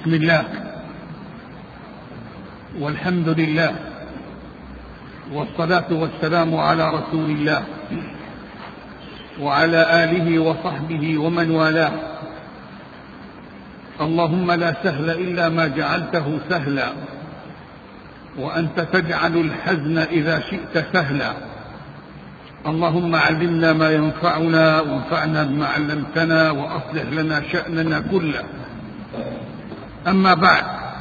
بسم الله والحمد لله والصلاة والسلام على رسول الله وعلى آله وصحبه ومن والاه. اللهم لا سهل إلا ما جعلته سهلا، وأنت تجعل الحزن إذا شئت سهلا. اللهم علمنا ما ينفعنا وانفعنا بما علمتنا وأصلح لنا شأننا كله. أما بعد،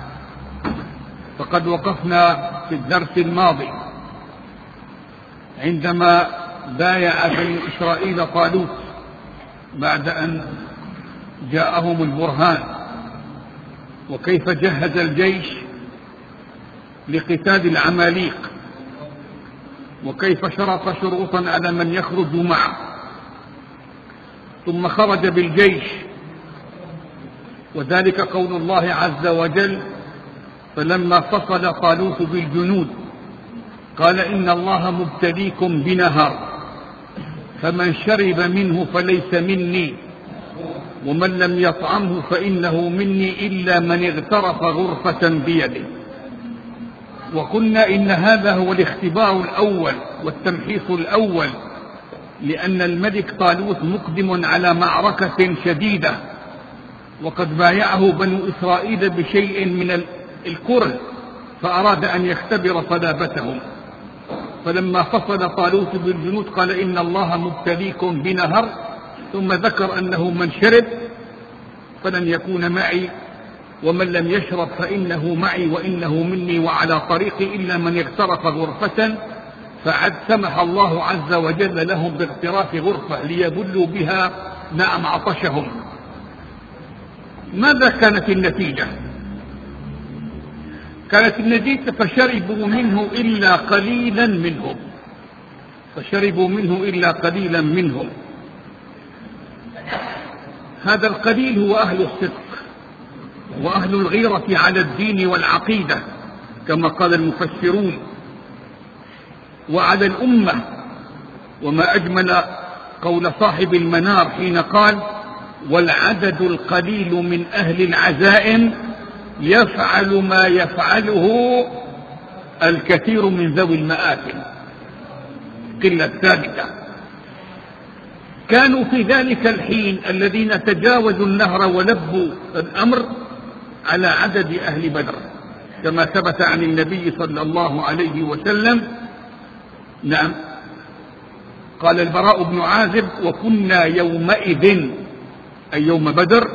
فقد وقفنا في الدرس الماضي عندما بايع بني إسرائيل طالوت بعد أن جاءهم البرهان، وكيف جهز الجيش لقتال العماليق، وكيف شرط شروطا على من يخرج معه، ثم خرج بالجيش، وذلك قول الله عز وجل: فلما فصل طالوت بالجنود قال إن الله مبتليكم بنهر فمن شرب منه فليس مني ومن لم يطعمه فإنه مني إلا من اغترف غرفة بيده. وقلنا إن هذا هو الاختبار الأول والتمحيص الأول، لأن الملك طالوت مقدم على معركة شديدة، وقد بايعه بنو إسرائيل بشيء من الكره، فأراد أن يختبر صلابتهم. فلما فصل طالوت بالجنود قال إن الله مبتليكم بنهر، ثم ذكر أنه من شرب فلن يكون معي ومن لم يشرب فإنه معي وإنه مني وعلى طريقي إلا من اغترف غرفة، فعد سمح الله عز وجل لهم باغتراف غرفة ليبلوا بها نعم عطشهم. ماذا كانت النتيجة؟ كانت النتيجة فشربوا منه إلا قليلا منهم، فشربوا منه إلا قليلا منهم. هذا القليل هو أهل الصدق وأهل الغيرة على الدين والعقيدة كما قال المفسرون، وعلى الأمة. وما أجمل قول صاحب المنار حين قال: والعدد القليل من أهل العزائم يفعل ما يفعله الكثير من ذوي المآثم. قلة ثابتة. كانوا في ذلك الحين الذين تجاوزوا النهر ولبوا الأمر على عدد أهل بدر، كما ثبت عن النبي صلى الله عليه وسلم. نعم، قال البراء بن عازب: وكنا يومئذ أي يوم بدر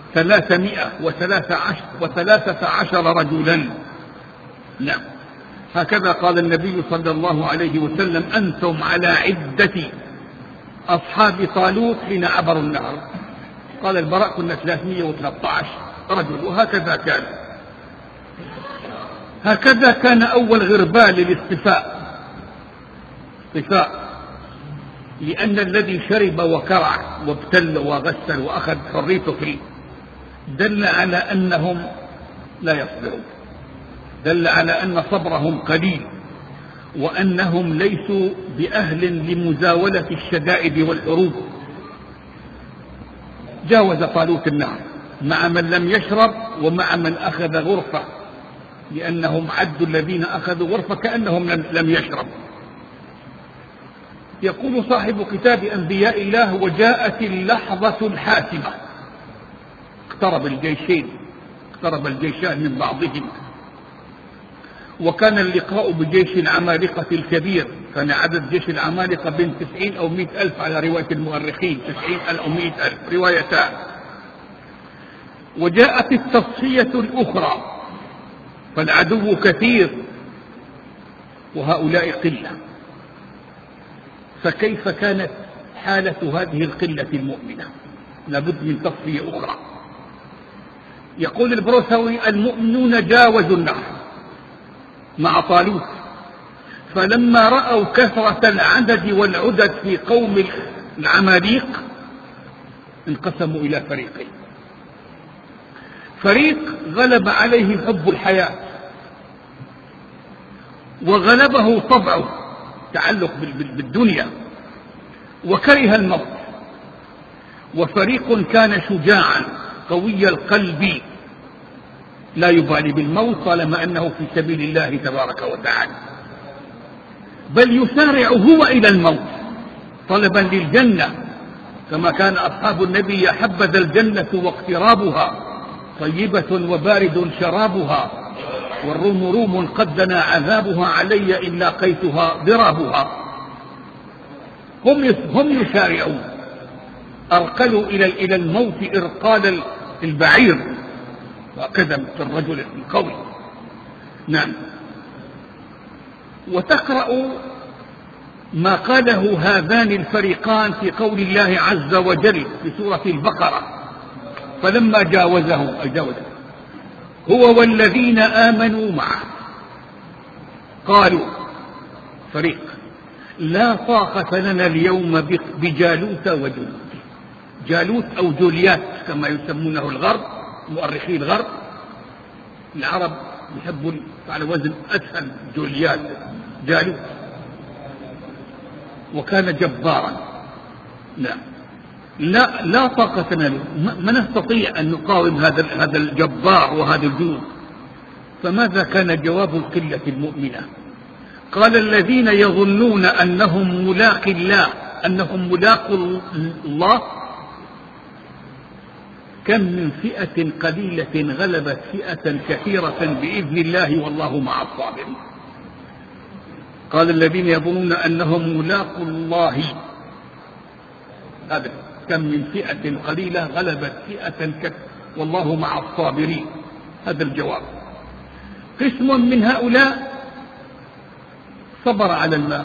313 رجلا. نعم، هكذا قال النبي صلى الله عليه وسلم: أنتم على عدة أصحاب طالوت حين عبروا النهر. قال البراء: كنا 313 رجل. وهكذا كان. هكذا كان أول غربال للاصطفاء، اصطفاء، لأن الذي شرب وكرع وابتل وغسل وأخذ حريته فيه دل على أنهم لا يصبرون، دل على أن صبرهم قليل، وأنهم ليسوا بأهل لمزاولة الشدائد والحروب. جاوز طالوت النهر مع من لم يشرب ومع من أخذ غرفة، لأنهم عدوا الذين أخذوا غرفة كأنهم لم يشربوا. يقول صاحب كتاب أنبياء الله: وجاءت اللحظة الحاسمة، اقترب الجيشان من بعضهما، وكان اللقاء بجيش العمالقة الكبير. كان عدد جيش العمالقة بين 90 أو 100 ألف على رواية المؤرخين، 90 أو 100 ألف روايتان. وجاءت التصفية الأخرى، فالعدو كثير وهؤلاء قلة، فكيف كانت حالة هذه القلة المؤمنة؟ لابد من تصفية أخرى. يقول البروسوي: المؤمنون جاوزوا النهر مع طالوت، فلما رأوا كثرة العدد والعدد في قوم العماليق انقسموا إلى فريقين. فريق غلب عليه حب الحياة وغلبه طبعه تعلق بالدنيا وكره الموت، وفريق كان شجاعا قوي القلب لا يبالي بالموت طالما أنه في سبيل الله تبارك وتعالى، بل يسارع هو إلى الموت طلبا للجنة، كما كان أصحاب النبي يا حبذا الجنة واقترابها، طيبة وبارد شرابها، والروم روم قد دنا عذابها، علي إن لاقيتها ضرابها. هم يسارعون، أرقلوا إلى الموت إرقال البعير، وكذا في الرجل القوي. نعم. وتقرأ ما قاله هذان الفريقان في قول الله عز وجل في سورة البقرة: فلما جاوزه هو والذين آمنوا معه قالوا فريق: لا طاقة لنا اليوم بجالوت وجنوده. جالوت أو جوليات كما يسمونه الغرب، مؤرخي الغرب. العرب يحبوا على وزن أسهل جوليات، جالوت، وكان جبارا. لا طاقة لنا، ما نستطيع أن نقاوم هذا الجبار وهذا الجنود. فماذا كان جواب القلة المؤمنة؟ قال: الذين يظنون أنهم ملاقي الله، أنهم ملاقوا الله، كم من فئة قليلة غلبت فئة كثيرة بإذن الله والله مع الصابرين. قال: الذين يظنون أنهم ملاقوا الله، هذا كم من فئة قليلة غلبت فئة والله مع الصابرين. هذا الجواب. قسم من هؤلاء صبر على الماء،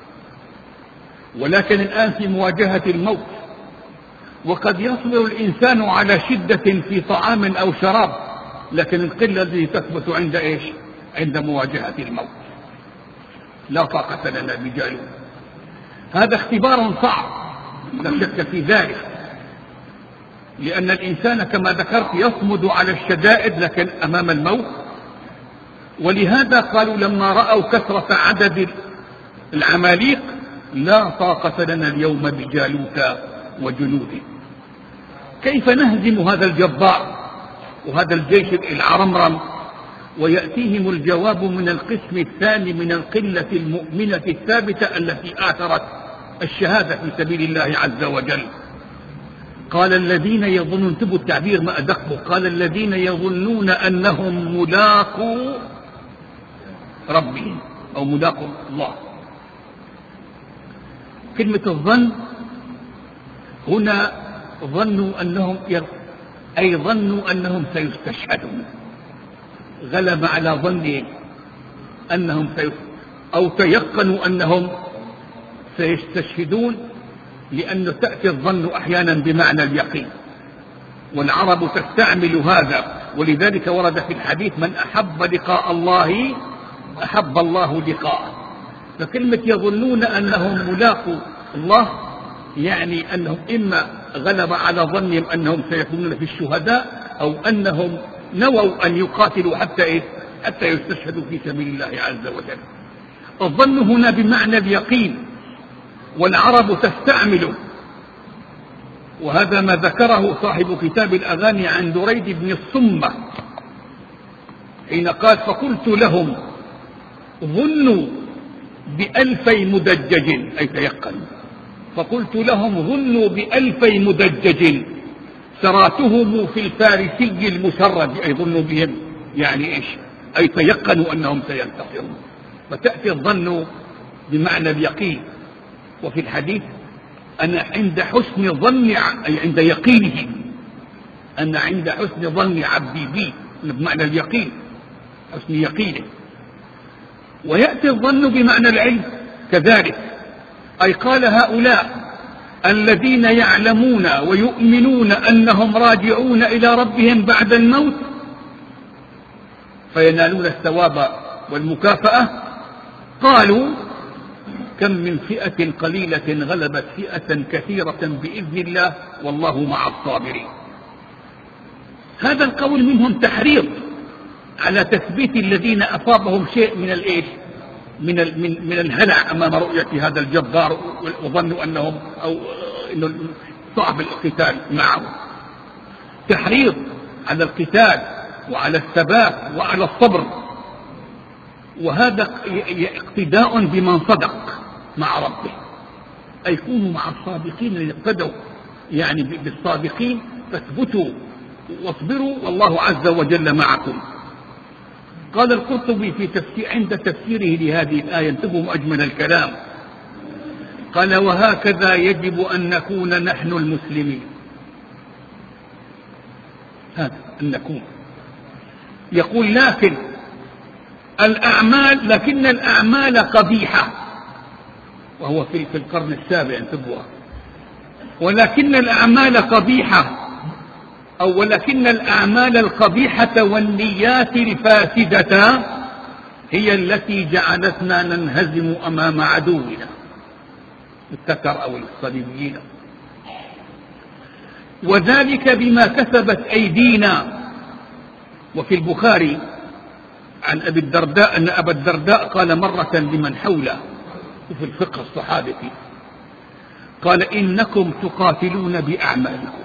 ولكن الآن في مواجهة الموت، وقد يصبر الإنسان على شدة في طعام أو شراب، لكن القلة التي تثبت عند إيش؟ عند مواجهة الموت. لا طاقة لنا بجالوت. هذا اختبار صعب لا شك في ذلك، لأن الإنسان كما ذكرت يصمد على الشدائد لكن أمام الموت. ولهذا قالوا لما رأوا كثرة عدد العماليق: لا طاقة لنا اليوم بجالوت وجنوده. كيف نهزم هذا الجبار وهذا الجيش العرمرم؟ ويأتيهم الجواب من القسم الثاني من القلة المؤمنة الثابتة التي آثرت الشهادة في سبيل الله عز وجل. قال: الذين يظنون، انتبهوا التعبير ما أدقه، قال: الذين يظنون أنهم ملاقوا ربهم أو ملاقوا الله. كلمة الظن هنا ظنوا أنهم سيستشهدون، غلب على ظنهم أنهم أو تيقنوا أنهم سيستشهدون، لأنه تأتي الظن أحيانا بمعنى اليقين، والعرب تستعمل هذا. ولذلك ورد في الحديث: من أحب لقاء الله أحب الله لقاءه. فكلمة يظنون أنهم ملاقوا الله يعني أنهم إما غلب على ظنهم أنهم سيكونون في الشهداء، أو أنهم نووا أن يقاتلوا حتى يستشهدوا في سبيل الله عز وجل. الظن هنا بمعنى اليقين، والعرب تستعمله. وهذا ما ذكره صاحب كتاب الأغاني عن دريد بن الصمة حين قال: فقلت لهم ظنوا بألفي مدجج، أي تيقنوا. فقلت لهم ظنوا بألفي مدجج سراتهم في الفارسي المسرد، أي ظنوا بهم يعني إيش؟ أي تيقنوا أنهم سينتصرون. فتأتي الظن بمعنى اليقين. وفي الحديث: أنا عند حسن ظن، أي عند يقينه، أنا عند حسن ظن عبدي بي، بمعنى اليقين، حسن يقينه. ويأتي الظن بمعنى العلم كذلك، أي قال: هؤلاء الذين يعلمون ويؤمنون أنهم راجعون إلى ربهم بعد الموت فينالون الثواب والمكافأة، قالوا: كم من فئة قليلة غلبت فئة كثيرة بإذن الله والله مع الصابرين. هذا القول منهم تحريض على تثبيت الذين أصابهم شيء من الإيش؟ من الهلع أمام رؤية هذا الجبار، وظنوا أنهم إنه صعب القتال معه. تحريض على القتال وعلى الثبات وعلى الصبر. وهذا اقتداء بمن صدق مع ربه، أي كونوا مع الصادقين اللي اقتدوا يعني بالصادقين، فاثبتوا واصبروا والله عز وجل معكم. قال القرطبي في تفسير عند تفسيره لهذه الآية، انتبهوا أجمل الكلام، قال: وهكذا يجب أن نكون نحن المسلمين. هذا أن نكون، يقول: لكن الأعمال قبيحة، وهو في القرن السابع، انتبهوا، ولكن الأعمال قبيحة، أو ولكن الأعمال القبيحة والنيات الفاسدة هي التي جعلتنا ننهزم أمام عدونا التتر أو الصليبيين، وذلك بما كسبت أيدينا. وفي البخاري عن أبي الدرداء أن أبا الدرداء قال مرة لمن حوله في الفقه الصحابي، قال: إنكم تقاتلون بأعمالكم،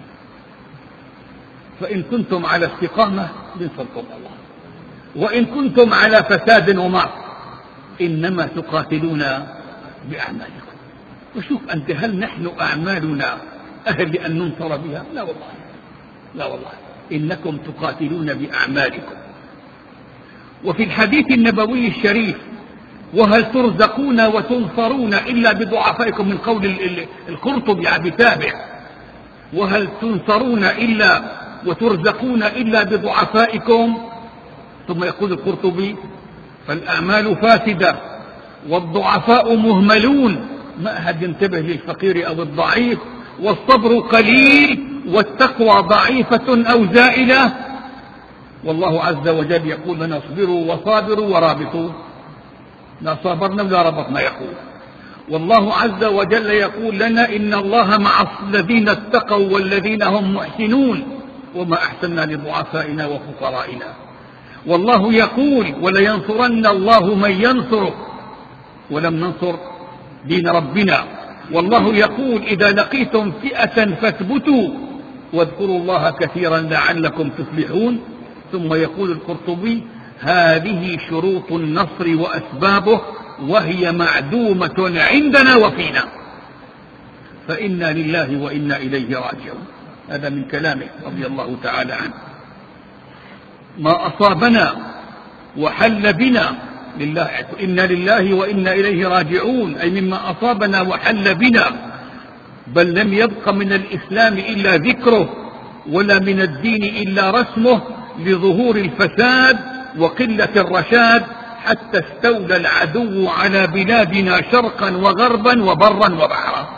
فإن كنتم على استقامة بنصركم الله، وإن كنتم على فساد ومعصية إنما تقاتلون بأعمالكم. وشوف أنت، هل نحن أعمالنا أهل لأن ننصر بها؟ لا والله، لا والله، إنكم تقاتلون بأعمالكم. وفي الحديث النبوي الشريف: وهل ترزقون وتنصرون إلا بضعفائكم، من قول القرطبي بتابع: وهل تنصرون إلا وترزقون إلا بضعفائكم. ثم يقول القرطبي: فالأعمال فاسدة والضعفاء مهملون، ما أحد ينتبه للفقير أو الضعيف، والصبر قليل والتقوى ضعيفة أو زائلة. والله عز وجل يقول لنا: اصبروا وصابروا ورابطوا. لا صابرنا ولا ربطنا، يقول. والله عز وجل يقول لنا: إن الله مع الذين اتقوا والذين هم محسنون، وما أحسننا لضعفائنا وفقرائنا. والله يقول: ولينصرن الله من ينصره، ولم ننصر دين ربنا. والله يقول: إذا لقيتم فئة فاثبتوا واذكروا الله كثيرا لعلكم تفلحون. ثم يقول القرطبي: هذه شروط النصر وأسبابه، وهي معدومة عندنا وفينا، فإنا لله وإنا إليه راجعون. هذا من كلامه رضي الله تعالى عنه. ما أصابنا وحل بنا لله، إنا لله وإنا إليه راجعون، أي مما أصابنا وحل بنا، بل لم يبق من الإسلام إلا ذكره، ولا من الدين إلا رسمه، لظهور الفساد وقلة الرشاد، حتى استولى العدو على بلادنا شرقا وغربا وبرا وبحرا،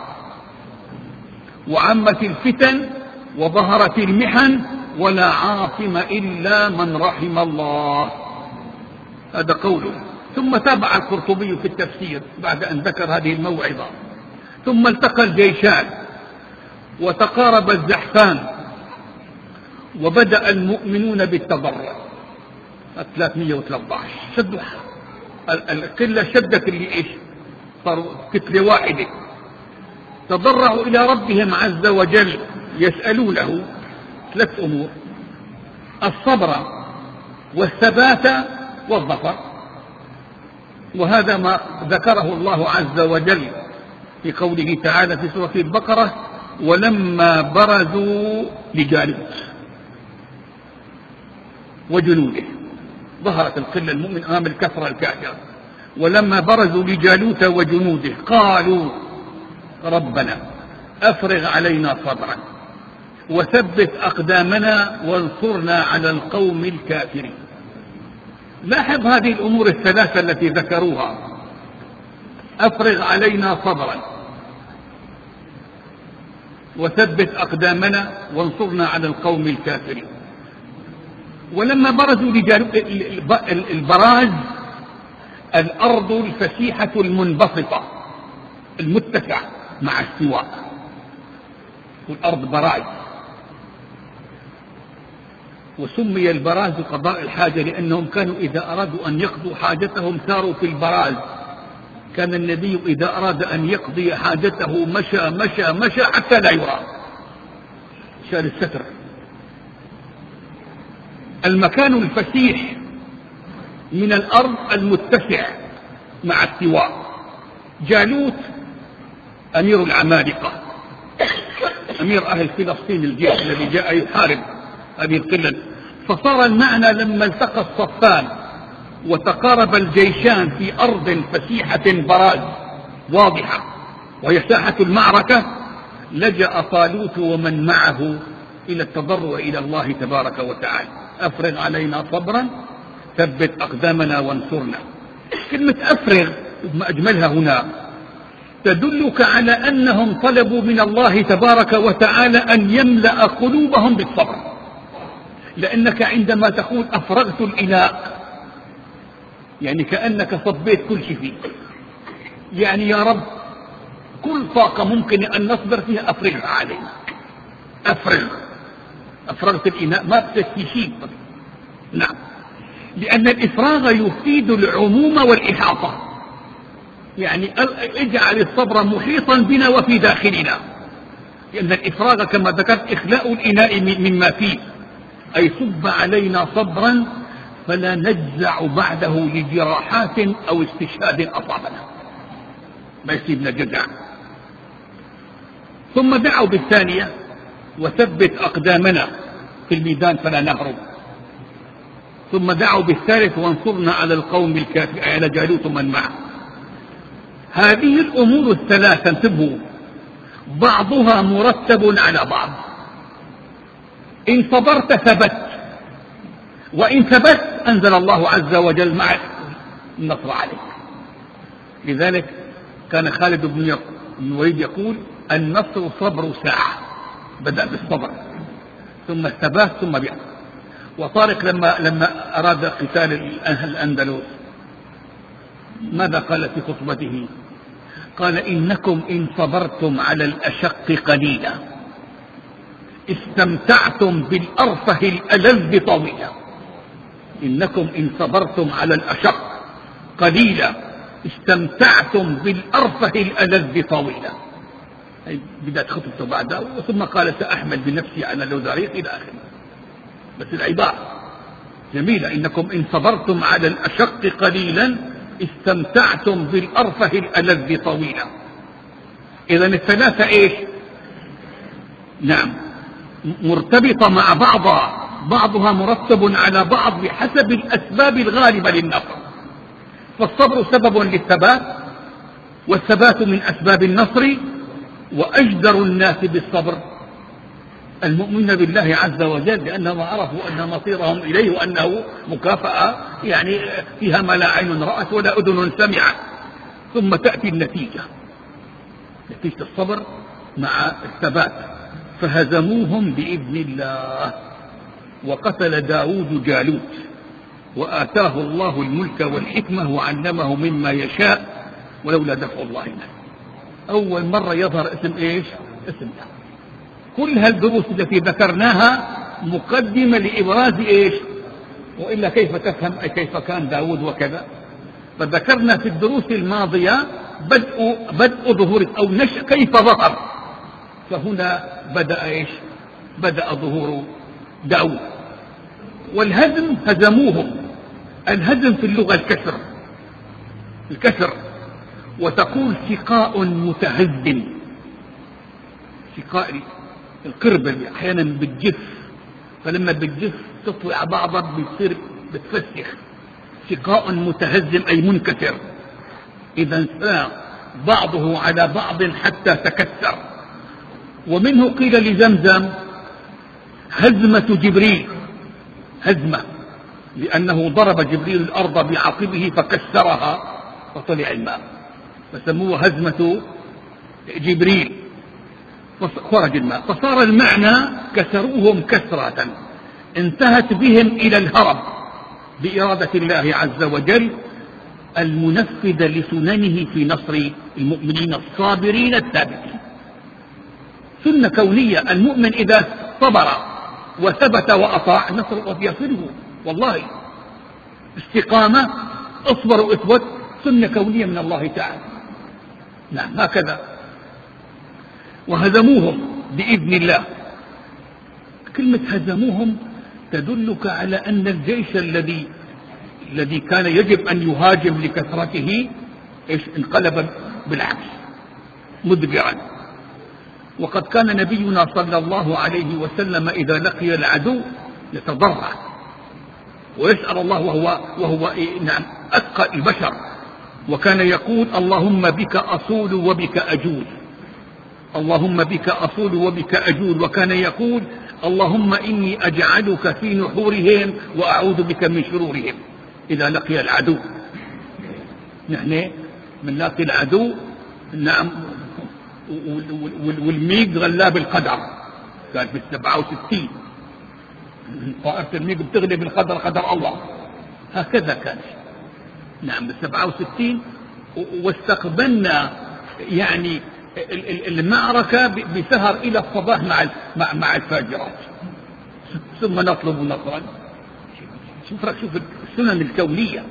وعمت الفتن وظهرت المحن، ولا عاصم إلا من رحم الله. هذا قوله. ثم تابع القرطبي في التفسير بعد أن ذكر هذه الموعظة: ثم التقى الجيشان وتقارب الزحفان، وبدأ المؤمنون بالتضرع. 313 شدوا القلة، شدت اللي إيش صاروا كتلة واحدة، تضرعوا إلى ربهم عز وجل يسألونه 3 أمور: الصبر والثبات والظفر. وهذا ما ذكره الله عز وجل في قوله تعالى في سورة البقرة: ولما برزوا لجالوت وجنوده، ظهرت القلة المؤمن أمام الكثرة الكافرة. ولما برزوا لجالوت وجنوده قالوا: ربنا أفرغ علينا صبرا وثبت أقدامنا وانصرنا على القوم الكافرين. لاحظ هذه الأمور الثلاثة التي ذكروها: أفرغ علينا صبرا وثبت أقدامنا وانصرنا على القوم الكافرين. ولما برزوا لجالوت، البراز الأرض الفسيحة المنبسطة المتسعة مع استواء، والأرض براز. وسمي البراز قضاء الحاجة لأنهم كانوا إذا أرادوا أن يقضوا حاجتهم ساروا في البراز. كان النبي إذا أراد أن يقضي حاجته مشى مشى مشى حتى لا يرى، شال الستر. المكان الفسيح من الأرض المتسع مع استواء. جالوت أمير العمالقة، أمير أهل فلسطين، الجيش الذي جاء يحارب هذه القلة. فصار المعنى لما التقى الصفان وتقارب الجيشان في أرض فسيحة براز واضحة وهي ساحة المعركة، لجأ طالوت ومن معه إلى التضرع إلى الله تبارك وتعالى: أفرغ علينا صبرا ثبت أقدامنا وانصرنا. كلمة أفرغ ما أجملها هنا تدلك على أنهم طلبوا من الله تبارك وتعالى أن يملأ قلوبهم بالصبر، لأنك عندما تقول أفرغت الإناء يعني كأنك صبيت كل شيء فيه، يعني يا رب كل طاقة ممكن أن نصبر فيها أفرغها علينا. أفرغت الإناء ما بتسكي شيء. نعم، لأن الإفراغ يفيد العموم والإحاطة، يعني اجعل الصبر محيطا بنا وفي داخلنا، لأن الإفراغ كما ذكرت إخلاء الإناء مما فيه، أي صب علينا صبرا فلا نجزع بعده لجراحات أو استشهاد أصابنا، ما يصيبنا جزع. ثم دعوا بالثانية: وثبت أقدامنا في الميدان فلا نهرب. ثم دعوا بالثالث: وانصرنا على القوم الكافرين، على جالوت من معه. هذه الأمور الثلاثة انتبهوا بعضها مرتب على بعض. إن صبرت ثبت، وإن ثبت أنزل الله عز وجل مع النصر عليك. لذلك كان خالد بن الوليد يقول: النصر صبر ساعة، بدأ بالصبر ثم الثبات ثم بيع. وطارق لما أراد قتال الأندلس ماذا قال في خطبته؟ قال: إنكم إن صبرتم على الأشق قليلا استمتعتم بالأرفه الألذ طويلا. إنكم إن صبرتم على الأشق قليلا استمتعتم بالأرفه الألذ طويلا. بدأت خطبته بعدها، ثم قال: سأحمل بنفسي على الوزاريق إلى آخره. بس العبارة جميلة: إنكم إن صبرتم على الأشق قليلا استمتعتم بالأرفه الألذ طويلا. إذا الثلاثة إيش؟ نعم، مرتبطة مع بعضها مرتب على بعض بحسب الأسباب الغالبة للنصر. فالصبر سبب للثبات، والثبات من أسباب النصر. وأجدر الناس بالصبر المؤمن بالله عز وجل، لأنهم عرفوا أن مصيرهم إليه وأنه مكافأة يعني فيها ما لا عين رأت ولا أذن سمعت. ثم تأتي النتيجة، نتيجة الصبر مع الثبات. فهزموهم بإذن الله، وقتل داود جالوت، وآتاه الله الملك والحكمة وعلمه مما يشاء، ولولا دفع الله الناس. أول مرة يظهر اسم إيش؟ اسم الله. كل هالدروس التي ذكرناها مقدمة لإبراز إيش؟ وإلا كيف تفهم أي كيف كان داود وكذا. فذكرنا في الدروس الماضية بدء ظهور أو نشأ كيف ظهر، فهنا بدأ إيش؟ بدأ ظهور داود. والهزم هزموهم. الهزم في اللغة الكسر، وتقول سقاء متهزم. سقاء القربة أحيانا بتجف، فلما بتجف تطلع بعضها بتصير بتفسخ. سقاء متهزم أي منكسر. إذا بعضه على بعض حتى تكسر. ومنه قيل لزمزم هزمة جبريل، هزمة لأنه ضرب جبريل الأرض بعقبه فكسرها فطلع الماء، فسموه هزمة جبريل خرج الماء. فصار المعنى كسروهم كسرة انتهت بهم إلى الهرب بإرادة الله عز وجل المنفذ لسننه في نصر المؤمنين الصابرين الثابتين. سنة كونية، المؤمن إذا صبر وثبت وأطاع النصر يصله. والله استقامة، اصبر واثبت، سنة كونية من الله تعالى. نعم هكذا. وهزموهم بإذن الله. كلمة هزموهم تدلك على أن الجيش الذي كان يجب أن يهاجم لكثرته انقلب بالعكس مدبرا. وقد كان نبينا صلى الله عليه وسلم إذا لقي العدو يتضرع ويسأل الله وهو نعم أتقى البشر، وكان يقول اللهم بك أصول وبك أجول، اللهم بك أصول وبك أجول، وكان يقول اللهم إني أجعلك في نحورهم وأعوذ بك من شرورهم إذا لقي العدو. نحن من لاقي العدو نعم، والميق غلاب القدر كان في 67 طائرة الميق بتغلب القدر قدر الله، هكذا كان نعم ب 67. واستقبلنا يعني المعركة بسهر إلى الصباح مع الفاجرات، ثم نطلب نصرا. شوف السنن الكونية.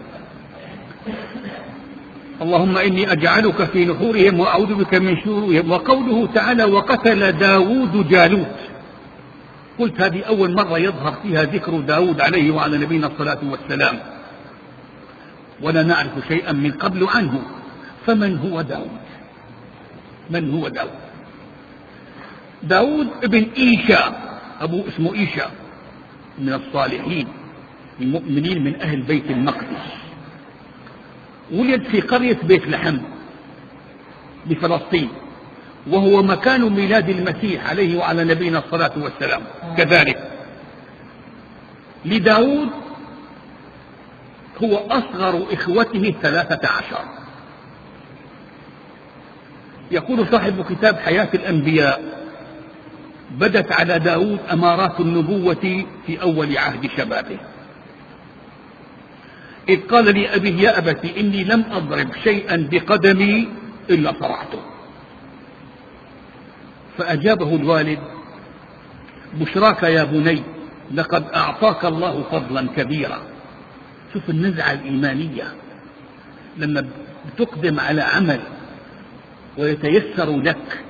اللهم إني أجعلك في نحورهم وأعوذ بك من شرورهم. وقوله تعالى وقتل داود جالوت، قلت هذه أول مرة يظهر فيها ذكر داود عليه وعلى نبينا الصلاة والسلام، ولا نعرف شيئا من قبل عنه. فمن هو داود؟ من هو داود؟ داود ابن إيشا، أبوه اسمه إيشا، من الصالحين المؤمنين من أهل بيت المقدس. ولد في قرية بيت لحم بفلسطين، وهو مكان ميلاد المسيح عليه وعلى نبينا الصلاة والسلام. كذلك لداود هو أصغر إخوته 13. يقول صاحب كتاب حياة الأنبياء بدت على داود أمارات النبوة في أول عهد شبابه، إذ قال لي أبيه يا أبت إني لم أضرب شيئا بقدمي إلا صرعته. فأجابه الوالد بشراك يا بني لقد أعطاك الله فضلا كبيرا. شوف النزعة الإيمانية لما بتقدم على عمل ويتيسر لك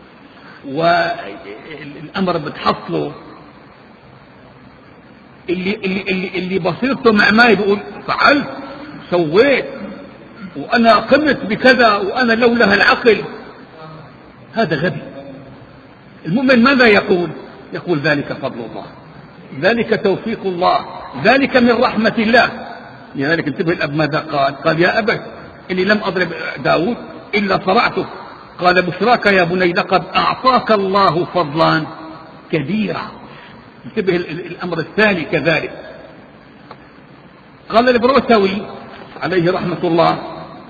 والأمر بتحصله، اللي بصيرته مع ماي بيقول فعلت سويت وأنا قمت بكذا وأنا لولا العقل، هذا غبي. المؤمن ماذا يقول؟ يقول ذلك فضل الله، ذلك توفيق الله، ذلك من رحمة الله. لذلك انتبه الأب ماذا قال؟ قال يا أبت إني لم أضرب داود إلا صرعته. قال بشراك يا بني لقد أعطاك الله فضلا كبيرا. انتبه الأمر الثاني كذلك. قال البروتوي عليه رحمة الله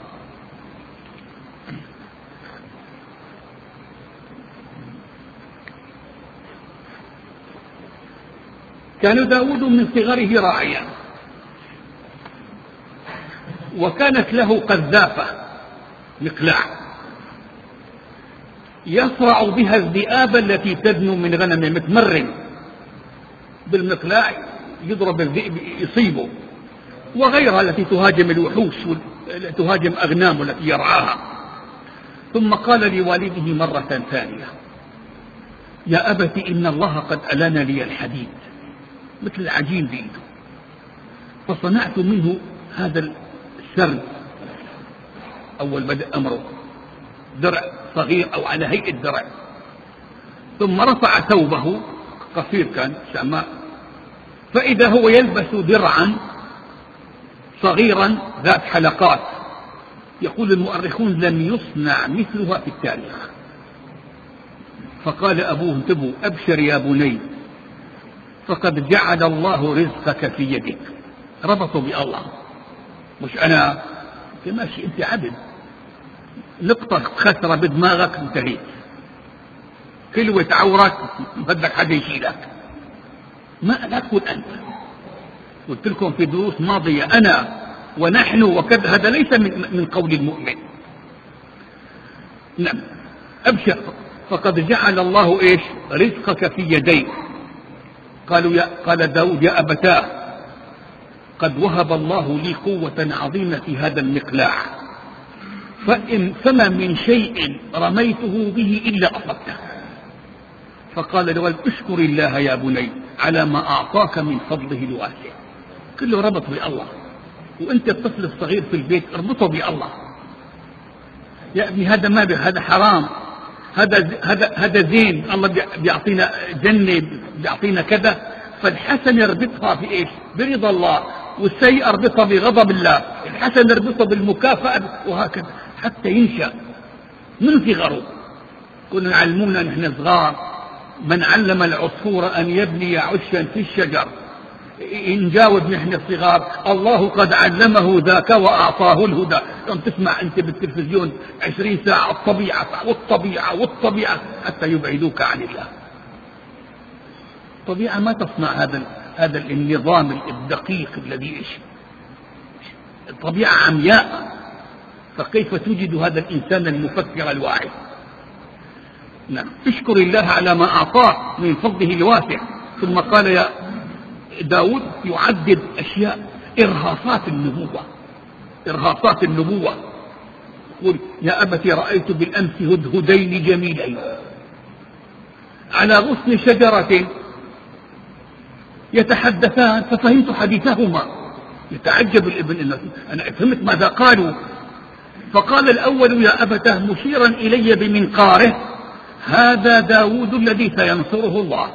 كان داود من صغره راعيا، وكانت له قذافة مقلاع يصرع بها الذئاب التي تدنو من غنمه، متمرن بالمقلاع يضرب الذئب يصيبه، وغيرها التي تهاجم الوحوش تهاجم أغنام التي يرعاها. ثم قال لوالده مرة ثانية يا أبت إن الله قد ألان لي الحديد مثل العجين بإيده، فصنعت منه هذا السرد. أول بدأ أمره درع صغير أو على هيئة درع، ثم رفع ثوبه قصير كان شماء، فإذا هو يلبس درعا صغيرا ذات حلقات، يقول المؤرخون لم يصنع مثلها في التاريخ. فقال أبوه انتبهوا أبشر يا بني فقد جعل الله رزقك في يدك. ربطوا بالله، مش أنا ماشي أنت عبد، نقطة خسرة بدماغك انتهيت، كلوة عورك بدك حد يشيلك، ما لا تقول أنت. قلت لكم في دروس ماضية أنا ونحن وكذا، هذا ليس من قول المؤمن. نعم أبشر فقد جعل الله إيش رزقك في يديك. قال داود يا أبتاه قد وهب الله لي قوة عظيمة في هذا المقلاع، فما من شيء رميته به إلا أصبته. فقال للولد اشكر الله يا بني على ما أعطاك من فضله الواسع. كله ربط بالله. وانت الطفل الصغير في البيت اربطه بالله. يا ابني هذا ما هذا حرام، هذا زين، الله بيعطينا جنة، بيعطينا كذا. فالحسن يربطها في ايش؟ برضا الله، والسيء اربطها بغضب الله، الحسن يربطها بالمكافأة، وهكذا حتى ينشأ من صغره. كنا نعلمونا نحن صغار: من علم العصفور أن يبني عشا في الشجر. نجاوب نحن الصغار: الله قد علمه ذاك وأعطاه الهدى. يوم تسمع أنت بالتلفزيون 20 ساعة الطبيعة والطبيعة والطبيعة حتى يبعدوك عن الله. الطبيعة ما تصنع هذا النظام الدقيق الذي الطبيعة عمياء، فكيف توجد هذا الإنسان المفكر الواعي؟ نعم، اشكر الله على ما أعطاه من فضله الواسع. ثم قال يا داود يعدد أشياء إرهاصات النبوة. يقول: يا أبت رأيت بالأمس هدهدين جميلين على غصن شجرة يتحدثان ففهمت حديثهما. يتعجب الابن: أنا فهمت ماذا قالوا. فقال الأول: يا أبتاه مشيرا إلي بمنقاره: هذا داود الذي سينصره الله.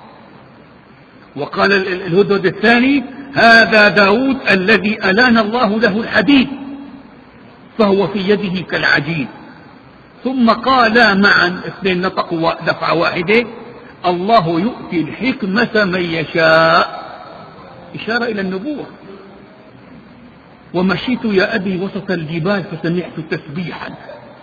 وقال الهدهد الثاني: هذا داود الذي ألان الله له الحديد فهو في يده كالعجين. ثم قالا معا، اثنين نطقوا دفعة واحدة: الله يؤتي الحكمة من يشاء. إشارة إلى النبوة. ومشيت يا أبي وسط الجبال فسمعت تسبيحا.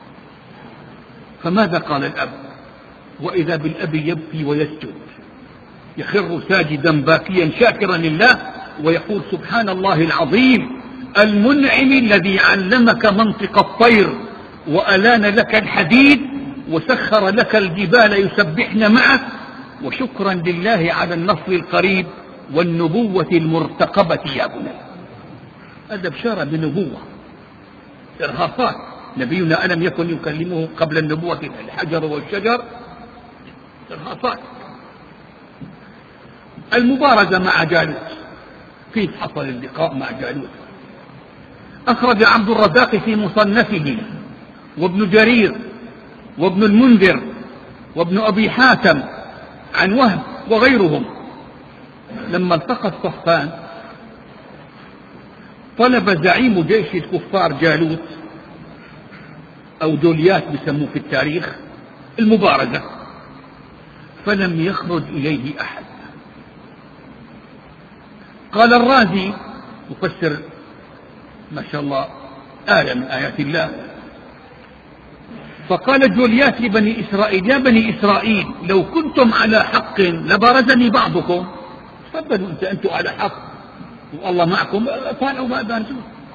فماذا قال الأب؟ وإذا بالأب يبكي ويسجد، يخر ساجدا باكيا شاكرا لله، ويقول: سبحان الله العظيم المنعم الذي علمك منطق الطير وألان لك الحديد وسخر لك الجبال يسبحن معك، وشكرا لله على النصر القريب والنبوة المرتقبة يا بني. هذا بشارة بنبوة. إرهاصات. نبينا ألم يكن يكلمه قبل النبوة الحجر والشجر؟ إرهاصات. المبارزة مع جالوت. كيف حصل اللقاء مع جالوت؟ أخرج عبد الرزاق في مصنفه، وابن جرير، وابن المنذر، وابن أبي حاتم عن وهب وغيرهم: لما التقى الصفان طلب زعيم جيش الكفار جالوت أو جوليات بسموه في التاريخ المبارزة، فلم يخرج إليه أحد. قال الرازي مفسر ما شاء الله آية من آيات الله: فقال جوليات لبني إسرائيل: يا بني إسرائيل لو كنتم على حق لبارزني بعضكم. تفضلوا أنتم على حق والله معكم، فعلوا ما أنتم.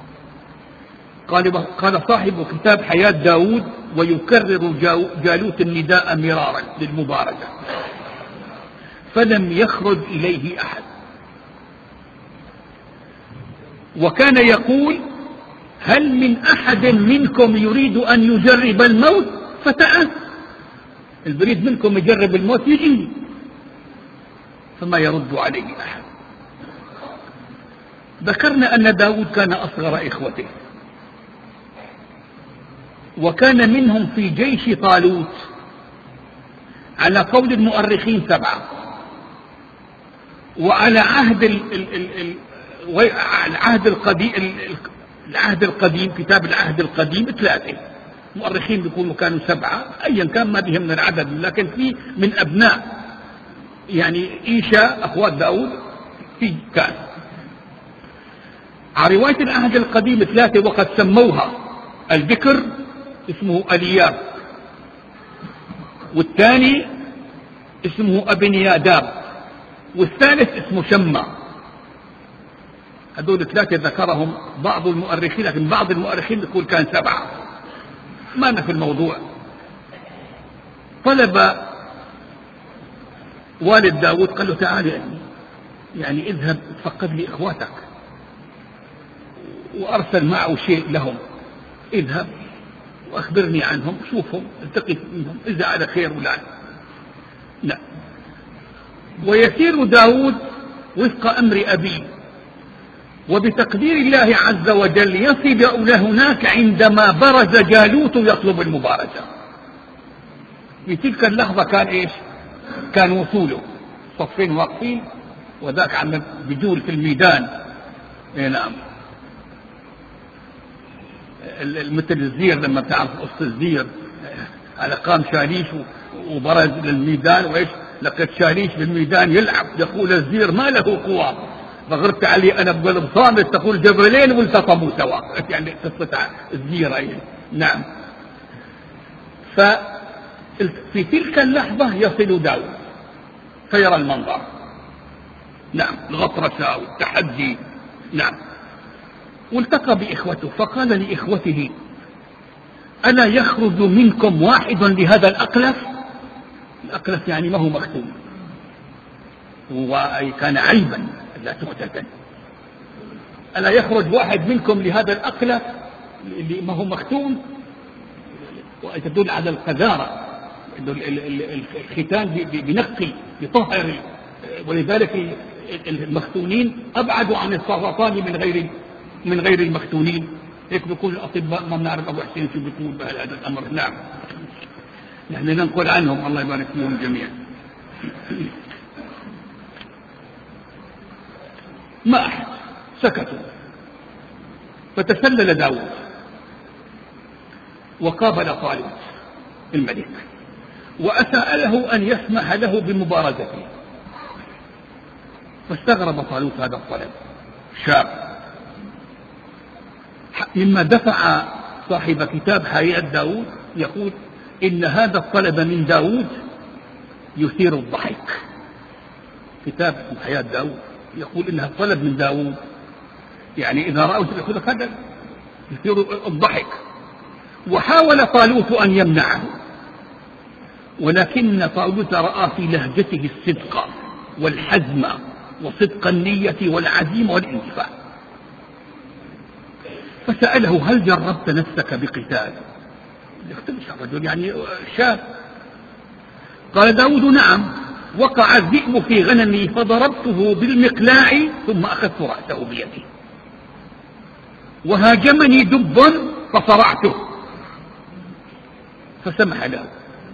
قال صاحب كتاب حياة داود: ويكرر جالوت النداء مرارا للمبارزة، فلم يخرج إليه أحد. وكان يقول: هل من أحد منكم يريد أن يجرب الموت؟ فتعال، البريد منكم يجرب الموت يجي. فما يرد عليه أحد. ذكرنا أن داود كان أصغر إخوته، وكان منهم في جيش طالوت على قول المؤرخين 7، وعلى العهد القديم كتاب العهد القديم 3. مؤرخين بيقولوا كانوا 7، أيا كان ما بيهمنا العدد، لكن في من أبناء يعني إيشا أخوات داود في كان. على رواية العهد القديم 3، وقد سموها: البكر اسمه ألياب، والثاني اسمه أبنياداب، والثالث اسمه شمع. هذول 3 ذكرهم بعض المؤرخين، لكن بعض المؤرخين يقول كان 7. ما في الموضوع. طلب والد داود، قال له: تعال يعني اذهب تفقد لي إخواتك، وأرسل معه شيء لهم، اذهب وأخبرني عنهم، شوفهم، التقي منهم، إذا على خير ولا لا. ويسير داود وفق أمر أبيه، وبتقدير الله عز وجل يصل إلى هناك عندما برز جالوت يطلب المبارزة. في تلك اللحظة كان إيش؟ كان وصوله صفين واقفين وذاك عم بجول في الميدان. نعم، مثل الزير لما بتعرف قصة الزير، على قام شاليش وبرز للميدان، وإيش لقيت شاليش بالميدان يلعب، يقول الزير ما له قوة فغرت علي أنا بقلب صامت، تقول جبلين والتطموا سوا. يعني قصة الزير أيه. نعم. ففي تلك اللحظة يصل داود فيرى المنظر. نعم، الغطرسة والتحدي. نعم. والتقى بإخوته فقال لإخوته: ألا يخرج منكم واحد لهذا الأقلف؟ الأقلف يعني ما هو مختوم، وكان عيبا لا تختتن. ألا يخرج واحد منكم لهذا الأقلف اللي ما هو مختوم، وتدل على القذارة. الختان بنقي بطهر، ولذلك المختونين أبعدوا عن السرطان من غير المختونين. هيك بيقول الأطباء. ما بنعرف أبو حسين شو بيقول بهذا الأمر. نعم، نحن ننقل عنهم الله يبارك فيهم جميعا. ما أحد، سكتوا. فتسلل داود وقابل طالوت الملك وأسأل له أن يسمح له بمبارزته. فاستغرب طالوت هذا الطلب، شاب، مما دفع صاحب كتاب حياة داود يقول إن هذا الطلب من داود يثير الضحك. كتاب حياة داود يقول إنها طلب من داود، يعني إذا رأوا يقول هذا يثير الضحك. وحاول طالوت أن يمنعه، ولكن طالوت رأى في لهجته الصدق والحزم وصدق النية والعزيمة والانتفاع، فسأله: هل جربت نفسك بقتال؟ يختلف الرجل يعني شاب. قال داود: نعم، وقع الذئب في غنمي فضربته بالمقلاع ثم أخذت رأسه بيدي، وهاجمني دب فصرعته. فسمح له،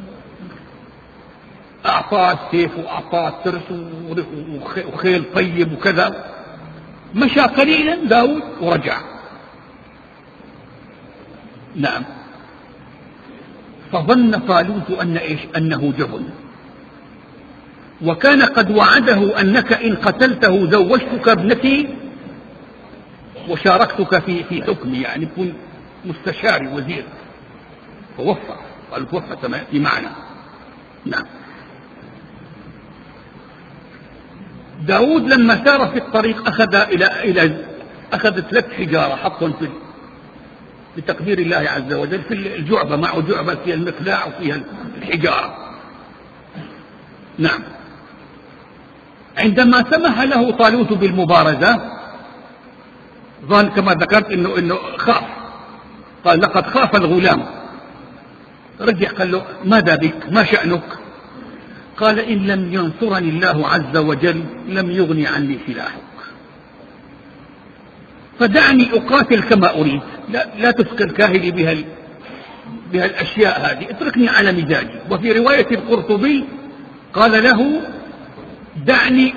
أعطاه السيف وأعطاه الترس وخيل طيب وكذا. مشى قليلا داود ورجع. نعم. فظن طالوت أنه جبن، وكان قد وعده: أنك إن قتلته زوجتك ابنتي وشاركتك في حكمي، يعني تكون مستشاري وزير. فوفى، قال توفى في معنى. نعم. داود لما سار في الطريق أخذ 3 حجارة حطهم بتقدير الله عز وجل في الجعبة، معه جعبة فيها المقلاع وفيها الحجارة. نعم. عندما سمح له طالوت بالمبارزة ظن كما ذكرت إنه خاف. قال: لقد خاف الغلام. رجع قال له: ماذا بك؟ ما شأنك؟ قال: إن لم ينصرني الله عز وجل لم يغني عني سلاحك، فدعني أقاتل كما أريد، لا تثقل كاهلي بها الأشياء هذه، اتركني على مزاجي. وفي رواية القرطبي قال له: دعني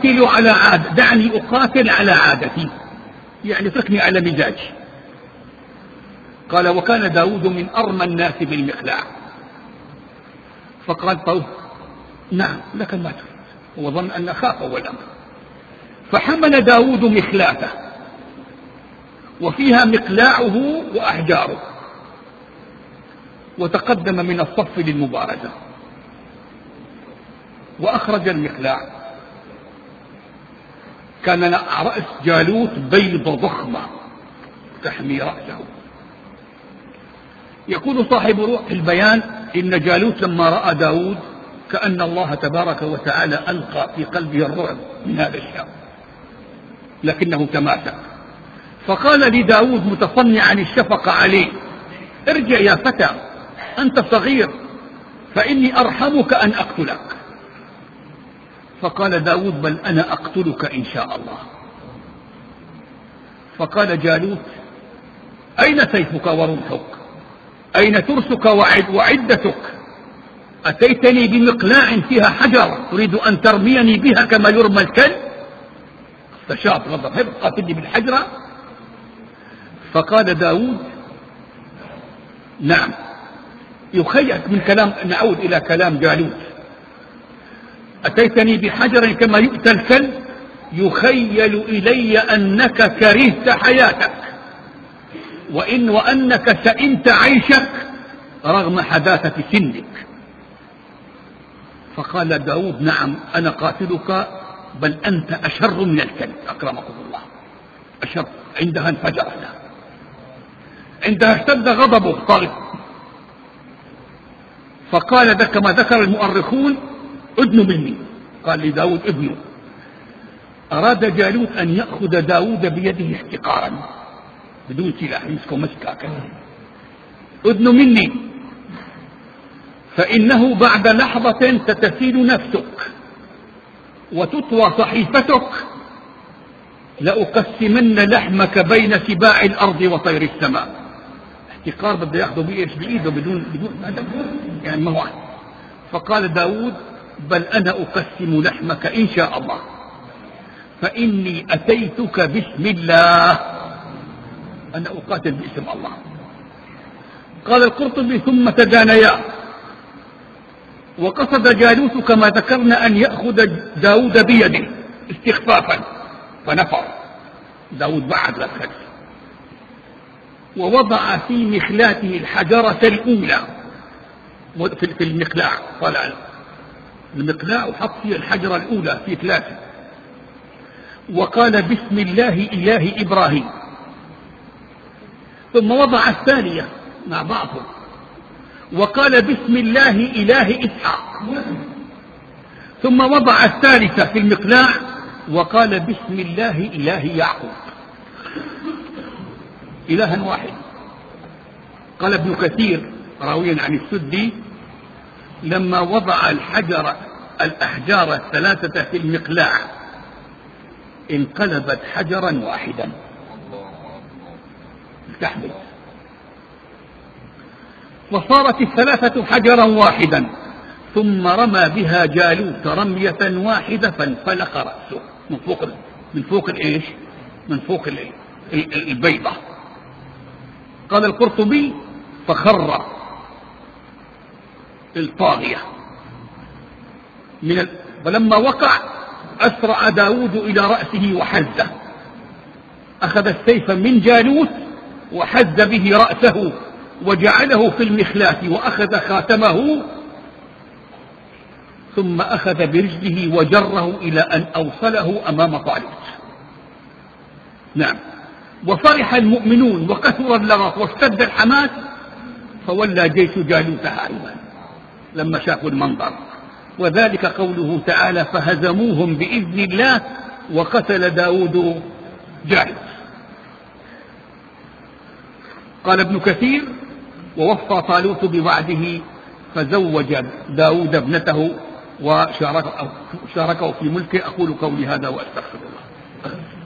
أقاتل على عادتي، يعني اتركني على مزاجي. قال: وكان داود من أرمى الناس بالمقلاع. فقال طوف: نعم، لكن ما تريد. وظن أن خاف أول أمر. فحمل داود مخلاته وفيها مقلاعه وأحجاره، وتقدم من الصف للمبارزة، وأخرج المقلاع. كان رأس جالوت بيضة ضخمة تحمي رأسه. يقول صاحب روح البيان إن جالوت لما رأى داود كأن الله تبارك وتعالى ألقى في قلبه الرعب من هذا الشاب، لكنه تماسك. فقال لداود متصنعا الشفقة عليه: ارجع يا فتى، أنت صغير، فإني أرحمك أن أقتلك. فقال داود بل أنا أقتلك إن شاء الله. فقال جالوت أين سيفك ورمحك؟ أين ترسك وعدتك؟ أتيتني بمقلاع فيها حجر تريد أن ترميني بها كما يرمى الكلب؟ استشاط غضب قاتلني بالحجرة. فقال داود نعم. يخيل من كلام، نعود إلى كلام جالوت، أتيتني بحجر كما يؤتى الكلب، يخيل إلي أنك كرهت حياتك وأنك سئمت عيشك رغم حداثة سنك. فقال داود نعم أنا قاتلك بل أنت أشر من الكلب أكرمكم الله، أشر. عندها انفجرنا، عندها اشتد غضبه طالب. فقال كما ذكر المؤرخون ادنوا مني، قال لداود ابنه. أراد جالوت أن يأخذ داود بيده احتقارا بدون سلاح، يمسكه مسكا كذا. ادنوا مني فإنه بعد لحظة ستسيل نفسك وتطوى صحيفتك، لأقسمن لحمك بين سباع الأرض وطير السماء. احتقار بده ياخذه بإيده بدون يعني ما هو. فقال داود بل أنا أقسم لحمك إن شاء الله، فإني أتيتك باسم الله، أنا أقاتل باسم الله. قال القرطبي ثم تدانيا، وقصد جالوت كما ذكرنا أن يأخذ داود بيده استخفافا، فنفر داود بعد للخلف ووضع في مخلاته الحجرة الأولى في المقلاع، طلع المقلاع وحط فيه الحجرة الأولى في ثلاثة، وقال بسم الله إله إبراهيم، ثم وضع الثانية مع بعضهم وقال بسم الله إله إسحاق، ثم وضع الثالثة في المقلاع وقال بسم الله إله يعقوب، إلها واحد. قال ابن كثير راويا عن السدي لما وضع الأحجار الثلاثة في المقلاع انقلبت حجرا واحدا تحمل، وصارت الثلاثة حجرا واحدا، ثم رمى بها جالوت رمية واحدة فانفلق رأسه من فوق الايش؟ من فوق البيضة. قال القرطبي فخر الطاغية فلما وقع أسرع داود إلى رأسه وحزه، أخذ السيف من جالوت وحز به رأسه وجعله في المخلاة وأخذ خاتمه، ثم أخذ برجله وجره إلى أن أوصله أمام طالوت. نعم. وفرح المؤمنون وكثر اللغط واشتد الحماس، فولى جيش جالوت هاربا لما شافوا المنظر، وذلك قوله تعالى فهزموهم بإذن الله وقتل داود جالوت. قال ابن كثير ووفى طالوت بوعده فزوج داود ابنته وشاركه في ملكه. أقول قولي هذا وأستغفر الله.